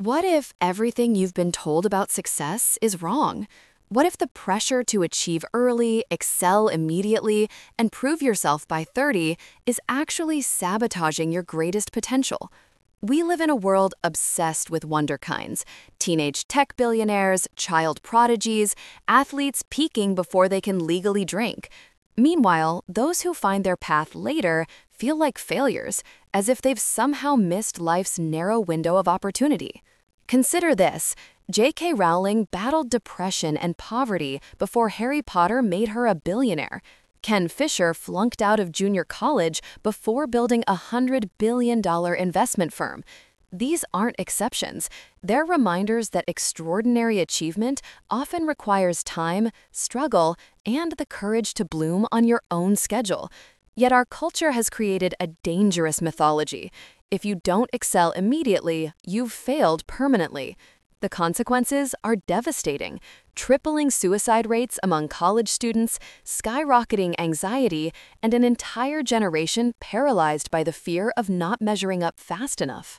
What if everything you've been told about success is wrong? What if the pressure to achieve early, excel immediately, and prove yourself by 30 is actually sabotaging your greatest potential? We live in a world obsessed with wonderkinds, teenage tech billionaires, child prodigies, athletes peaking before they can legally drink. Meanwhile, those who find their path later feel like failures, as if they've somehow missed life's narrow window of opportunity. Consider this. J.K. Rowling battled depression and poverty before Harry Potter made her a billionaire. Ken Fisher flunked out of junior college before building a $100 billion investment firm. These aren't exceptions. They're reminders that extraordinary achievement often requires time, struggle, and the courage to bloom on your own schedule. Yet our culture has created a dangerous mythology. If you don't excel immediately, you've failed permanently. The consequences are devastating: tripling suicide rates among college students, skyrocketing anxiety, and an entire generation paralyzed by the fear of not measuring up fast enough.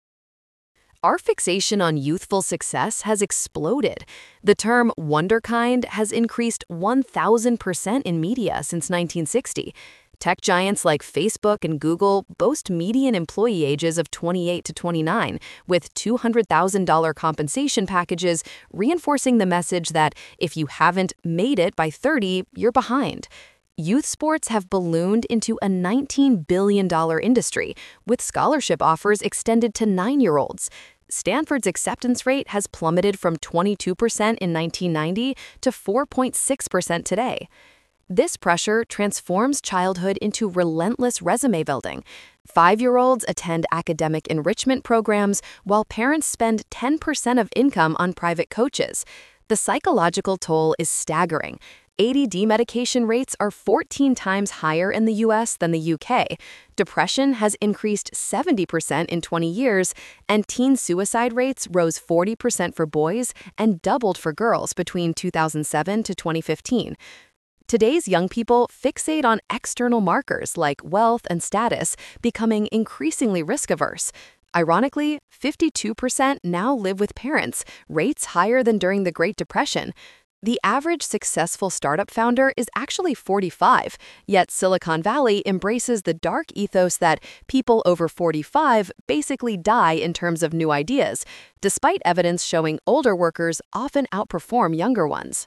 Our fixation on youthful success has exploded. The term wonderkind has increased 1,000% in media since 1960. Tech giants like Facebook and Google boast median employee ages of 28 to 29, with $200,000 compensation packages, reinforcing the message that if you haven't made it by 30, you're behind. Youth sports have ballooned into a $19 billion industry, with scholarship offers extended to 9-year-olds. Stanford's acceptance rate has plummeted from 22% in 1990 to 4.6% today. This pressure transforms childhood into relentless resume building. 5-year-olds attend academic enrichment programs while parents spend 10% of income on private coaches. The psychological toll is staggering. ADD medication rates are 14 times higher in the US than the UK. Depression has increased 70% in 20 years, and teen suicide rates rose 40% for boys and doubled for girls between 2007 to 2015. Today's young people fixate on external markers like wealth and status, becoming increasingly risk-averse. Ironically, 52% now live with parents, rates higher than during the Great Depression. The average successful startup founder is actually 45, yet Silicon Valley embraces the dark ethos that people over 45 basically die in terms of new ideas, despite evidence showing older workers often outperform younger ones.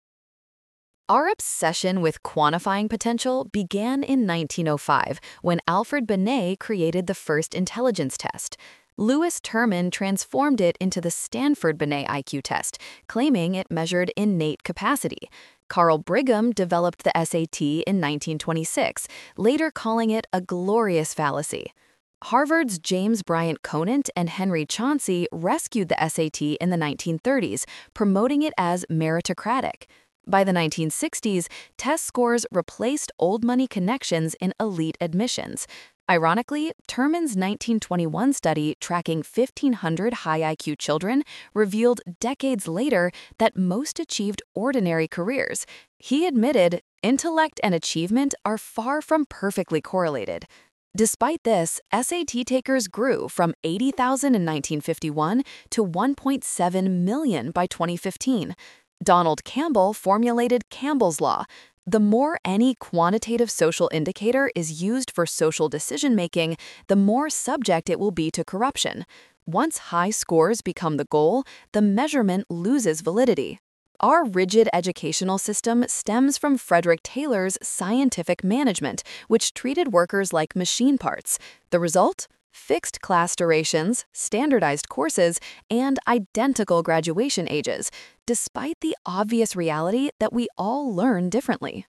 Our obsession with quantifying potential began in 1905 when Alfred Binet created the first intelligence test. Lewis Terman transformed it into the Stanford Binet IQ test, claiming it measured innate capacity. Carl Brigham developed the SAT in 1926, later calling it a glorious fallacy. Harvard's James Bryant Conant and Henry Chauncey rescued the SAT in the 1930s, promoting it as meritocratic. By the 1960s, test scores replaced old money connections in elite admissions. Ironically, Terman's 1921 study tracking 1,500 high IQ children revealed decades later that most achieved ordinary careers. He admitted intellect and achievement are far from perfectly correlated. Despite this, SAT takers grew from 80,000 in 1951 to 1.7 million by 2015. Donald Campbell formulated Campbell's Law. The more any quantitative social indicator is used for social decision-making, the more subject it will be to corruption. Once high scores become the goal, the measurement loses validity. Our rigid educational system stems from Frederick Taylor's scientific management, which treated workers like machine parts. The result? Fixed class durations, standardized courses, and identical graduation ages, despite the obvious reality that we all learn differently.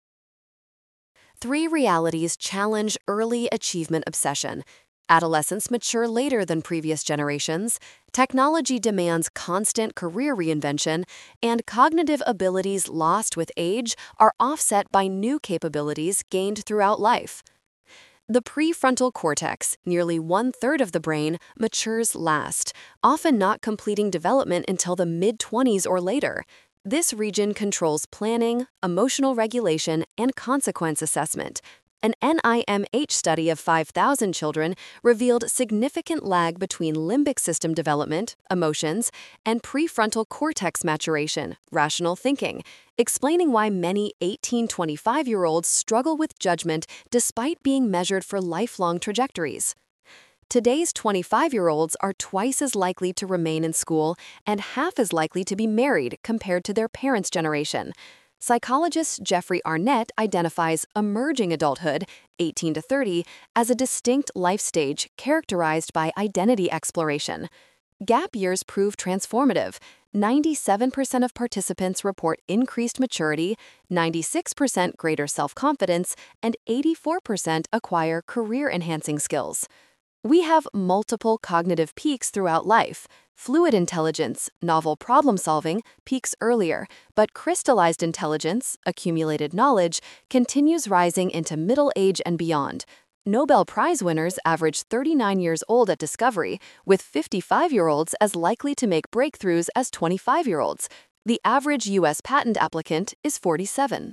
3 realities challenge early achievement obsession. Adolescents mature later than previous generations, technology demands constant career reinvention, and cognitive abilities lost with age are offset by new capabilities gained throughout life. The prefrontal cortex, nearly 1/3 of the brain, matures last, often not completing development until the mid-20s or later. This region controls planning, emotional regulation, and consequence assessment. An NIMH study of 5,000 children revealed significant lag between limbic system development, emotions, and prefrontal cortex maturation, rational thinking, explaining why many 18-25-year-olds struggle with judgment despite being measured for lifelong trajectories. Today's 25-year-olds are twice as likely to remain in school and half as likely to be married compared to their parents' generation. Psychologist Jeffrey Arnett identifies emerging adulthood, 18 to 30, as a distinct life stage characterized by identity exploration. Gap years prove transformative. 97% of participants report increased maturity, 96% greater self-confidence, and 84% acquire career-enhancing skills. We have multiple cognitive peaks throughout life. Fluid intelligence, novel problem solving, peaks earlier, but crystallized intelligence, accumulated knowledge, continues rising into middle age and beyond. Nobel Prize winners average 39 years old at discovery, with 55-year-olds as likely to make breakthroughs as 25-year-olds. The average U.S. patent applicant is 47.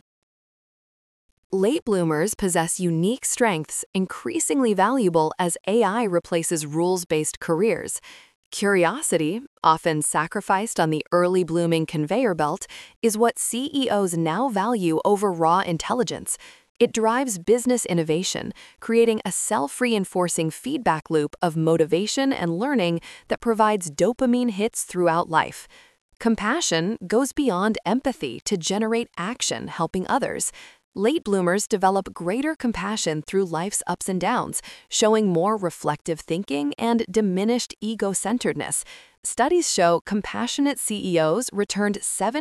Late bloomers possess unique strengths, increasingly valuable as AI replaces rules-based careers. Curiosity, often sacrificed on the early blooming conveyor belt, is what CEOs now value over raw intelligence. It drives business innovation, creating a self-reinforcing feedback loop of motivation and learning that provides dopamine hits throughout life. Compassion goes beyond empathy to generate action helping others. Late bloomers develop greater compassion through life's ups and downs, showing more reflective thinking and diminished ego-centeredness. Studies show compassionate CEOs returned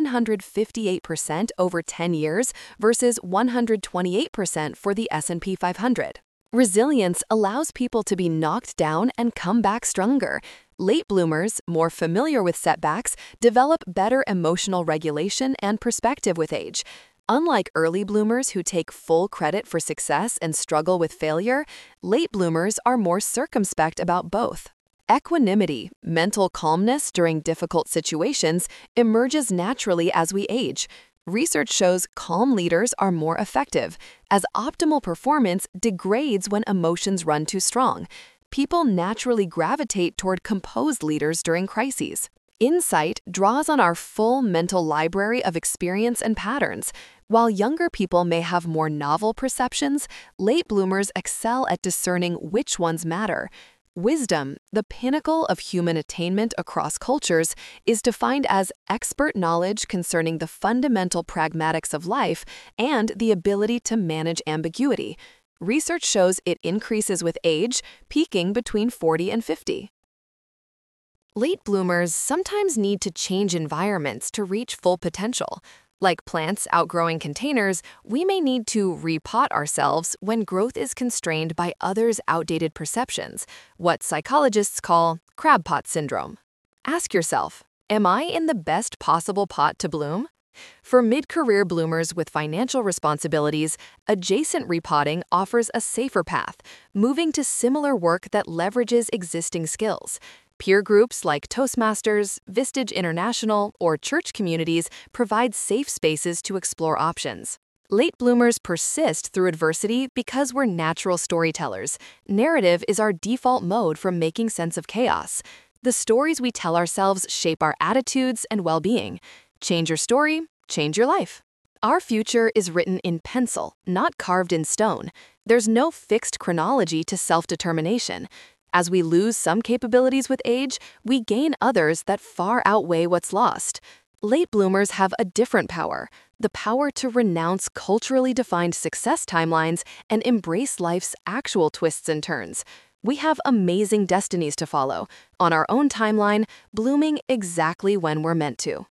758% over 10 years versus 128% for the S&P 500. Resilience allows people to be knocked down and come back stronger. Late bloomers, more familiar with setbacks, develop better emotional regulation and perspective with age. Unlike early bloomers who take full credit for success and struggle with failure, late bloomers are more circumspect about both. Equanimity, mental calmness during difficult situations, emerges naturally as we age. Research shows calm leaders are more effective, as optimal performance degrades when emotions run too strong. People naturally gravitate toward composed leaders during crises. Insight draws on our full mental library of experience and patterns. While younger people may have more novel perceptions, late bloomers excel at discerning which ones matter. Wisdom, the pinnacle of human attainment across cultures, is defined as expert knowledge concerning the fundamental pragmatics of life and the ability to manage ambiguity. Research shows it increases with age, peaking between 40 and 50. Late bloomers sometimes need to change environments to reach full potential. Like plants outgrowing containers, we may need to repot ourselves when growth is constrained by others' outdated perceptions, what psychologists call crab pot syndrome. Ask yourself, am I in the best possible pot to bloom? For mid-career bloomers with financial responsibilities, adjacent repotting offers a safer path, moving to similar work that leverages existing skills. Peer groups like Toastmasters, Vistage International, or church communities provide safe spaces to explore options. Late bloomers persist through adversity because we're natural storytellers. Narrative is our default mode for making sense of chaos. The stories we tell ourselves shape our attitudes and well-being. Change your story, change your life. Our future is written in pencil, not carved in stone. There's no fixed chronology to self-determination. As we lose some capabilities with age, we gain others that far outweigh what's lost. Late bloomers have a different power, the power to renounce culturally defined success timelines and embrace life's actual twists and turns. We have amazing destinies to follow, on our own timeline, blooming exactly when we're meant to.